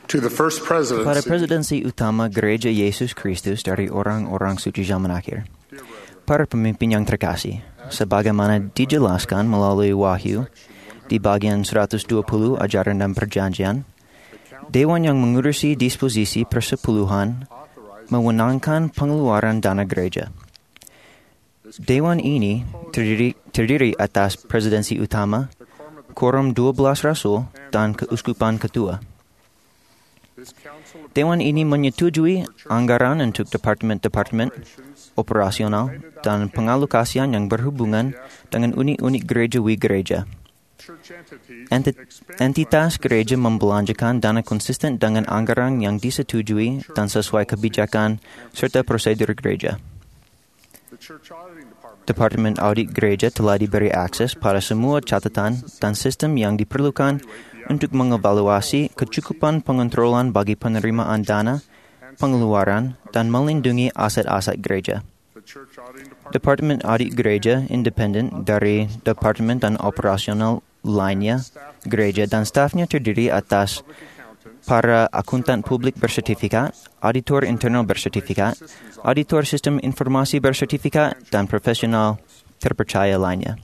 To the first Pada presidency, presidensi utama Gereja Yesus Kristus dari orang-orang suci zaman akhir. Para pemimpin yang terkasih, sebagaimana dijelaskan melalui Wahyu di bagian 120 Ajaran dan Perjanjian, Dewan yang mengurusi disposisi persepuluhan mewenangkan pengeluaran dana gereja. Dewan ini terdiri atas presidensi utama, quorum 12 rasul, dan keuskupan ketua. Dewan ini menyetujui anggaran untuk departemen-departemen operasional dan pengalokasian yang berhubungan dengan unit-unit gerejawi gereja. Entitas gereja membelanjakan dana konsisten dengan anggaran yang disetujui dan sesuai kebijakan serta prosedur gereja. Departemen Audit Gereja telah diberi akses pada semua catatan dan sistem yang diperlukan untuk mengevaluasi kecukupan pengontrolan bagi penerimaan dana, pengeluaran, dan melindungi aset-aset gereja. Departemen Audit Gereja independen dari departemen dan operasional lainnya gereja dan stafnya terdiri atas para akuntan publik bersertifikat, auditor internal bersertifikat, auditor sistem informasi bersertifikat, dan profesional terpercaya lainnya.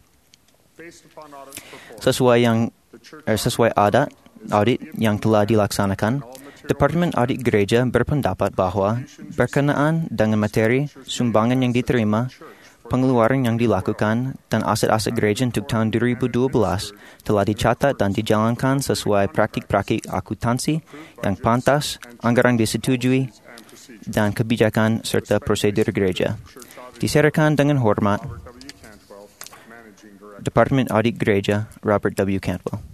Sesuai audit yang telah dilaksanakan, Departemen Audit Gereja berpendapat bahawa berkenaan dengan materi sumbangan yang diterima, pengeluaran yang dilakukan, dan aset-aset gereja untuk tahun 2012 telah dicatat dan dijalankan sesuai praktik-praktik akuntansi yang pantas, anggaran disetujui, dan kebijakan serta prosedur gereja. Diserahkan dengan hormat, Departemen Audit Gereja, Robert W. Cantwell.